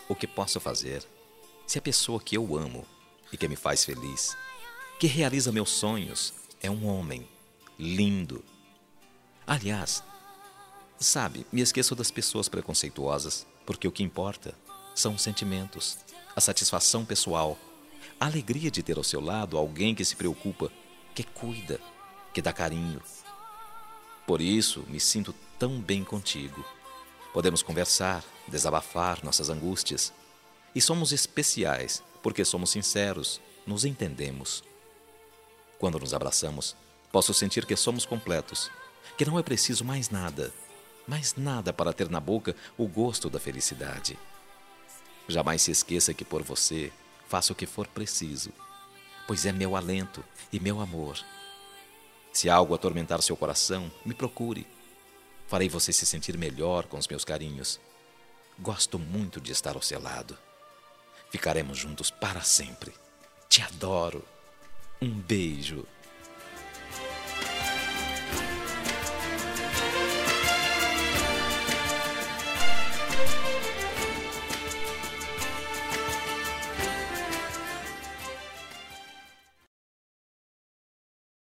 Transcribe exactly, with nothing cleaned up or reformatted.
o que posso fazer se a pessoa que eu amo e que me faz feliz, que realiza meus sonhos, é um homem lindo? Aliás, sabe, me esqueço das pessoas preconceituosas, porque o que importa são os sentimentos, a satisfação pessoal, a alegria de ter ao seu lado alguém que se preocupa, que cuida, que dá carinho. Por isso, me sinto tão bem contigo. Podemos conversar, desabafar nossas angústias. E somos especiais, porque somos sinceros, nos entendemos. Quando nos abraçamos, posso sentir que somos completos, que não é preciso mais nada, mais nada para ter na boca o gosto da felicidade. Jamais se esqueça que por você faço o que for preciso, pois é meu alento e meu amor. Se algo atormentar seu coração, me procure. Farei você se sentir melhor com os meus carinhos. Gosto muito de estar ao seu lado. Ficaremos juntos para sempre. Te adoro. Um beijo.